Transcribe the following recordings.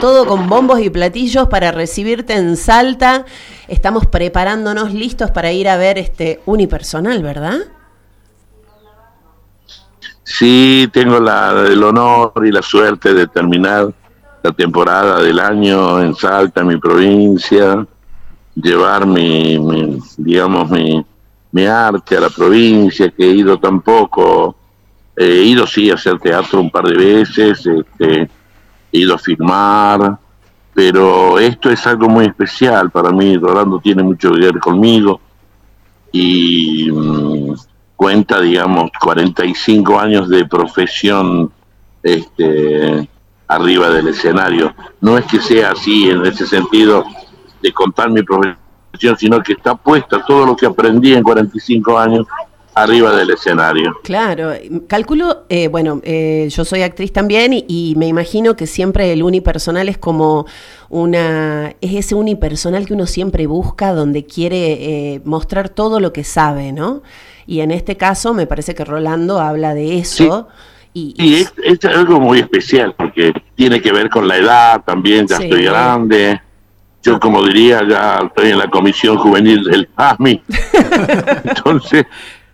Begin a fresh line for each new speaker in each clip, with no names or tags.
todo con bombos y platillos para recibirte en Salta. Estamos preparándonos, listos para ir a ver este unipersonal, ¿verdad?
Sí, tengo el honor y la suerte de terminar la temporada del año en Salta, en mi provincia, llevar mi arte a la provincia, que he ido tampoco, he ido sí a hacer teatro un par de veces, he ido a filmar, pero esto es algo muy especial para mí. Rolando tiene mucho que ver conmigo y cuenta, digamos, 45 años de profesión arriba del escenario. No es que sea así en ese sentido de contar mi profesión, sino que está puesta todo lo que aprendí en 45 años arriba del escenario.
Claro, calculo, yo soy actriz también y me imagino que siempre el unipersonal es como es ese unipersonal que uno siempre busca, donde quiere mostrar todo lo que sabe, ¿no? Y en este caso me parece que Rolando habla de eso.
Sí. Es algo muy especial porque tiene que ver con la edad también, ya estoy grande. Yo, como diría, ya estoy en la comisión juvenil del PAMI. Entonces,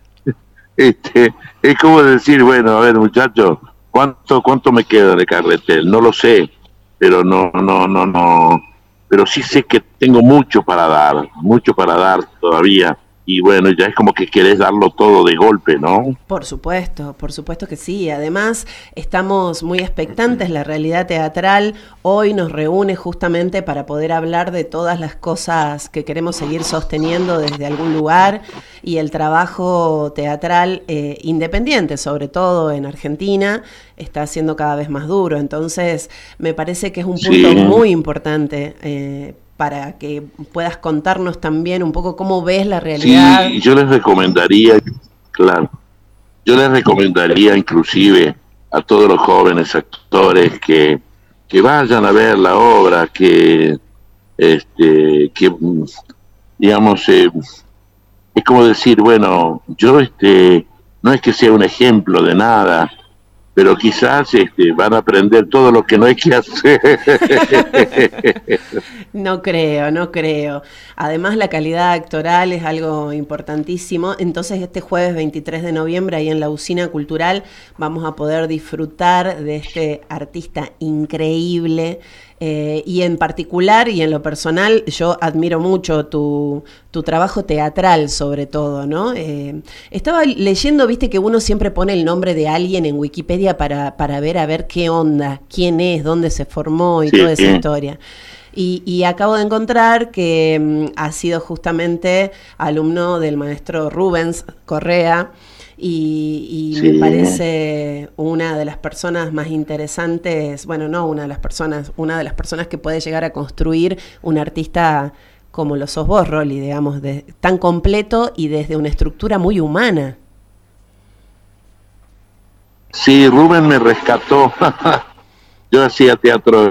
es como decir, bueno, a ver, muchachos, ¿cuánto me queda de carretel? No lo sé, pero no. Pero sí sé que tengo mucho para dar todavía. Y bueno, ya es como que querés darlo todo de golpe, ¿no?
Por supuesto que sí. Además, estamos muy expectantes. La realidad teatral hoy nos reúne justamente para poder hablar de todas las cosas que queremos seguir sosteniendo desde algún lugar, y el trabajo teatral independiente, sobre todo en Argentina, está siendo cada vez más duro. Entonces, me parece que es un punto muy importante para que puedas contarnos también un poco cómo ves la realidad.
Sí, yo les recomendaría inclusive a todos los jóvenes actores que vayan a ver la obra, que digamos, es como decir, bueno, yo no es que sea un ejemplo de nada, pero quizás van a aprender todo lo que no hay que hacer.
No creo. Además, la calidad actoral es algo importantísimo. Entonces, este jueves 23 de noviembre, ahí en la Usina Cultural, vamos a poder disfrutar de este artista increíble. Y en particular y en lo personal, yo admiro mucho tu trabajo teatral, sobre todo, ¿no? Estaba leyendo, viste que uno siempre pone el nombre de alguien en Wikipedia para ver qué onda, quién es, dónde se formó y toda esa historia. Y acabo de encontrar que ha sido justamente alumno del maestro Rubens Correa, y me parece una de las personas más interesantes, una de las personas que puede llegar a construir un artista como lo sos vos, Rolly, digamos, tan completo y desde una estructura muy humana.
Sí, Rubén me rescató. Yo hacía teatro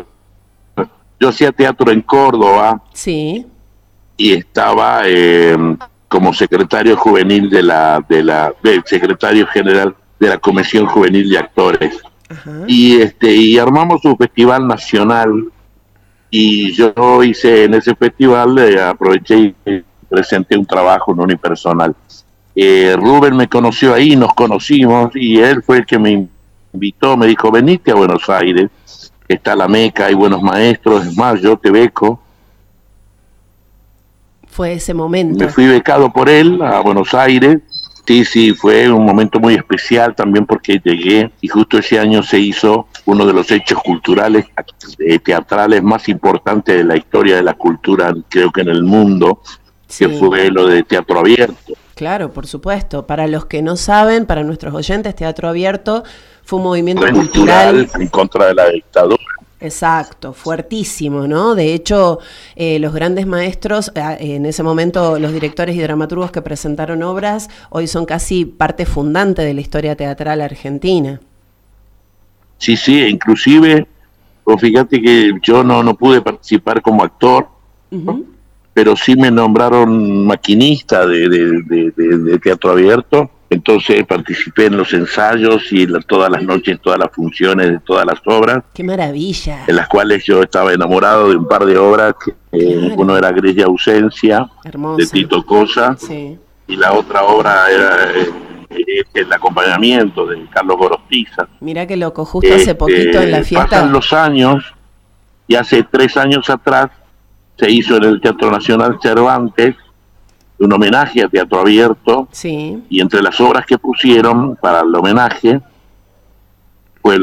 en Córdoba.
Sí.
Y estaba como secretario juvenil del secretario general de la Comisión Juvenil de Actores. Ajá. Y armamos un festival nacional, y yo hice en ese festival, aproveché y presenté un trabajo en unipersonal. Rubén me conoció ahí, nos conocimos, y él fue el que me invitó, me dijo, venite a Buenos Aires, está la Meca, hay buenos maestros, es más, yo te beco.
Fue ese momento.
Me fui becado por él a Buenos Aires. Sí, fue un momento muy especial también porque llegué y justo ese año se hizo uno de los hechos culturales, teatrales más importantes de la historia de la cultura, creo que en el mundo, que fue lo de Teatro Abierto.
Claro, por supuesto. Para los que no saben, para nuestros oyentes, Teatro Abierto fue un movimiento cultural
en contra de la dictadura.
Exacto, fuertísimo, ¿no? De hecho, los grandes maestros, en ese momento los directores y dramaturgos que presentaron obras, hoy son casi parte fundante de la historia teatral argentina.
Sí, inclusive, fíjate que yo no pude participar como actor, pero sí me nombraron maquinista de Teatro Abierto, Entonces participé en los ensayos y todas las noches, todas las funciones de todas las obras.
¡Qué maravilla!
En las cuales yo estaba enamorado de un par de obras.
Claro.
Uno era Gris de Ausencia,
Hermosa,
de Tito Cosa,
sí.
y la otra obra era El acompañamiento, de Carlos Gorostiza.
Mirá que loco, justo hace poquito en la fiesta.
Pasan los años, y hace 3 años atrás se hizo en el Teatro Nacional Cervantes un homenaje a Teatro Abierto,
sí.
Y entre las obras que pusieron para el homenaje fue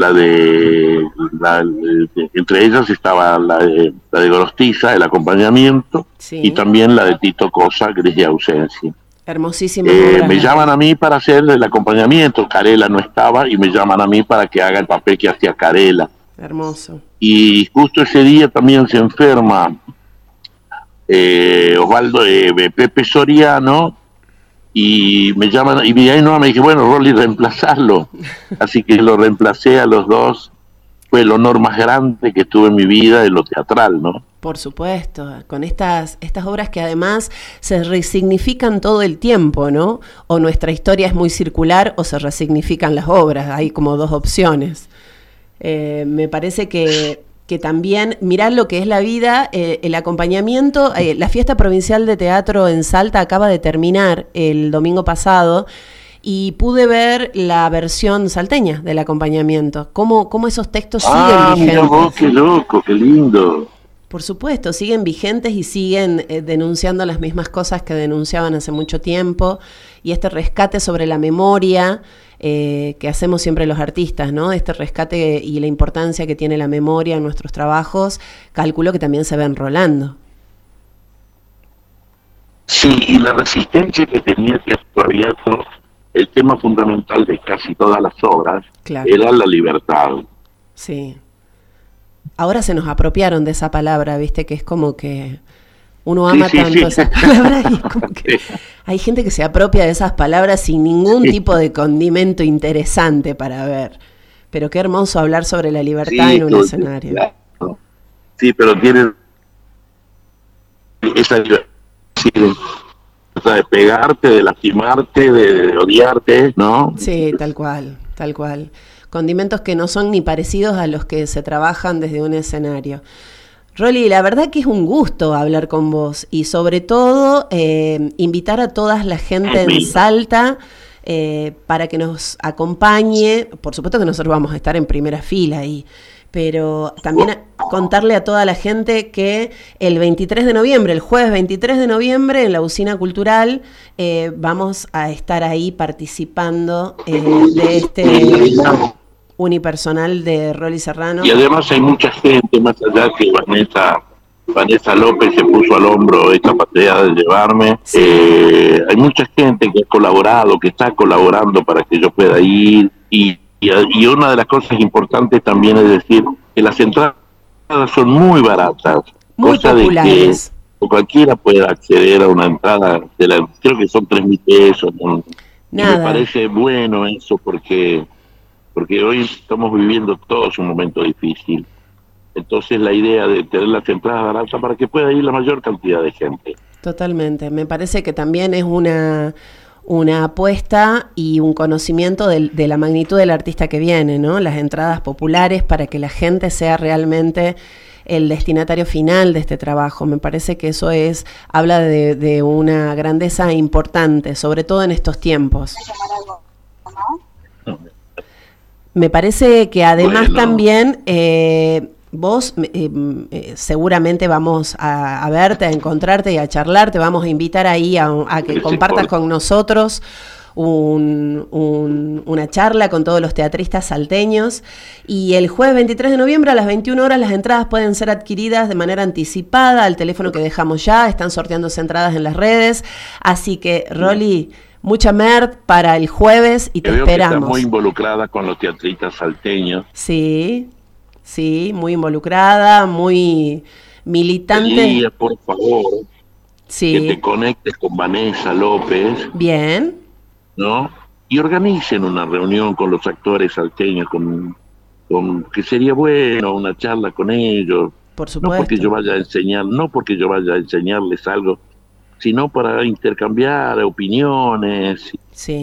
entre ellas estaba la de Gorostiza, El acompañamiento,
sí.
Y también la de Tito Cosa, Gris de Ausencia.
Hermosísima.
Me llaman a mí para hacer el acompañamiento, Carela no estaba, y me llaman a mí para que haga el papel que hacía Carela.
Hermoso.
Y justo ese día también se enferma Osvaldo, Pepe Soriano, y me llaman, y ahí no, me dije, bueno, Rolly, reemplazarlo. Así que lo reemplacé a los dos. Fue el honor más grande que tuve en mi vida en lo teatral, ¿no?
Por supuesto, con estas obras que además se resignifican todo el tiempo, ¿no? O nuestra historia es muy circular o se resignifican las obras, hay como dos opciones. Me parece que también, mirá lo que es la vida, el acompañamiento, la fiesta provincial de teatro en Salta acaba de terminar el domingo pasado, y pude ver la versión salteña del acompañamiento, cómo esos textos siguen vigentes.
Mira vos, qué loco, qué lindo.
Por supuesto, siguen vigentes y siguen denunciando las mismas cosas que denunciaban hace mucho tiempo, y este rescate sobre la memoria que hacemos siempre los artistas, ¿no? Este rescate y la importancia que tiene la memoria en nuestros trabajos, calculo que también se ven rolando.
Sí, y la resistencia que tenía Teatro Abierto, el tema fundamental de casi todas las obras, claro, era la libertad.
Sí. Ahora se nos apropiaron de esa palabra, ¿viste? Que es como que uno ama tanto esas palabras, y como que hay gente que se apropia de esas palabras sin ningún tipo de condimento interesante para ver. Pero qué hermoso hablar sobre la libertad en un escenario.
Claro. Sí, pero tienen esa libertad de pegarte, de lastimarte, de odiarte, ¿no?
Sí, tal cual, tal cual. Condimentos que no son ni parecidos a los que se trabajan desde un escenario. Rolly, la verdad que es un gusto hablar con vos, y sobre todo invitar a toda la gente en Salta para que nos acompañe. Por supuesto que nosotros vamos a estar en primera fila ahí, pero también contarle a toda la gente que el 23 de noviembre, el jueves 23 de noviembre, en la Usina Cultural, vamos a estar ahí participando de este unipersonal de Rolly Serrano.
Y además hay mucha gente, más allá que Vanessa López se puso al hombro esta patria de llevarme. Sí. Hay mucha gente que ha colaborado, que está colaborando para que yo pueda ir, y una de las cosas importantes también es decir que las entradas son muy baratas,
muy
cosa populares, de que cualquiera pueda acceder a una entrada, creo que son 3.000 pesos. Y me parece bueno eso, porque hoy estamos viviendo todos un momento difícil. Entonces la idea de tener las entradas baratas para que pueda ir la mayor cantidad de gente.
Totalmente, me parece que también es una apuesta y un conocimiento de la magnitud del artista que viene, ¿no? Las entradas populares para que la gente sea realmente el destinatario final de este trabajo. Me parece que eso habla de una grandeza importante, sobre todo en estos tiempos. Me parece que además también vos seguramente vamos a verte, a encontrarte y a charlar, te vamos a invitar ahí a que compartas con nosotros una charla con todos los teatristas salteños, y el jueves 23 de noviembre a las 21 horas las entradas pueden ser adquiridas de manera anticipada al teléfono que dejamos ya, están sorteándose entradas en las redes, así que Rolly, mucha merda para el jueves y te esperamos.
Está muy involucrada con los teatristas salteños.
Sí, muy involucrada, muy militante.
Elías, por favor,
sí,
que te conectes con Vanessa López.
Bien.
¿No? Y organicen una reunión con los actores salteños, que sería bueno una charla con ellos.
Por supuesto.
No porque yo vaya a enseñarles algo, sino para intercambiar opiniones.
Sí.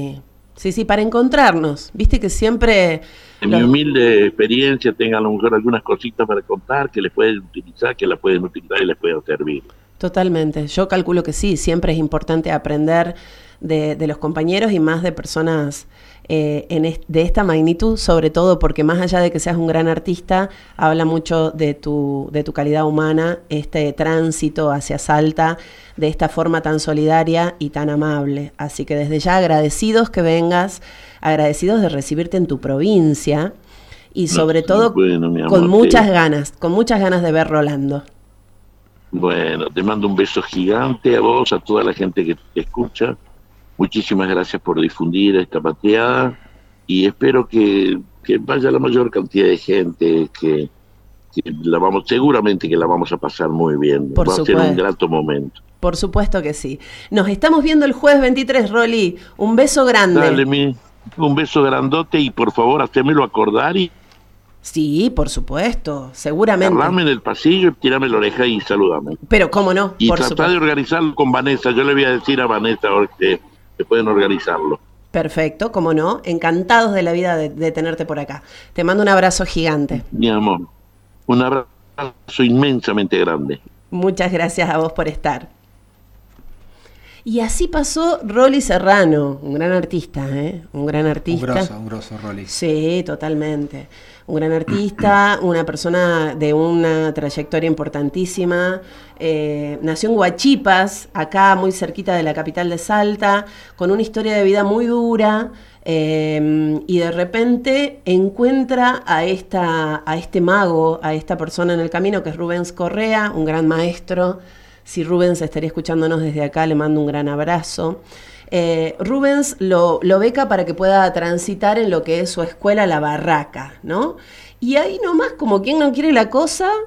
Sí, sí, para encontrarnos. Viste que siempre...
En mi humilde experiencia, tengan a lo mejor algunas cositas para contar que les pueden utilizar, que las pueden utilizar y les pueden servir.
Totalmente. Yo calculo que sí, siempre es importante aprender de los compañeros y más de personas de esta magnitud, sobre todo porque más allá de que seas un gran artista, habla mucho de tu calidad humana, este tránsito hacia Salta de esta forma tan solidaria y tan amable. Así que desde ya agradecidos que vengas, agradecidos de recibirte en tu provincia y sobre todo
bueno, mi amor,
con muchas ganas de ver Rolando.
Bueno, te mando un beso gigante a vos, a toda la gente que te escucha. Muchísimas gracias por difundir esta pateada y espero que vaya la mayor cantidad de gente, que seguramente que la vamos a pasar muy bien.
Por
Va
supuesto.
a ser un grato momento.
Por supuesto que sí. Nos estamos viendo el jueves 23, Rolly. Un beso grande.
Dale, un beso grandote y por favor, hacémelo acordar y
sí, por supuesto, seguramente.
agarrame en el pasillo y tirame la oreja y saludame.
Pero cómo no,
y
por
tratá
supuesto.
de organizarlo con Vanessa. Yo le voy a decir a Vanessa ahora que pueden organizarlo.
Perfecto, cómo no. Encantados de la vida de tenerte por acá. Te mando un abrazo gigante.
Mi amor, un abrazo inmensamente grande.
Muchas gracias a vos por estar. Y así pasó Rolly Serrano, un gran artista, ¿eh? Un gran artista.
Un grosso Rolly.
Sí, totalmente. Un gran artista, una persona de una trayectoria importantísima. Nació en Huachipas, acá muy cerquita de la capital de Salta, con una historia de vida muy dura. Y de repente encuentra a este mago, a esta persona en el camino que es Rubens Correa, un gran maestro. Si Rubens estaría escuchándonos desde acá, le mando un gran abrazo. Rubens lo beca para que pueda transitar en lo que es su escuela La Barraca, ¿no? Y ahí nomás, como quien no quiere la cosa,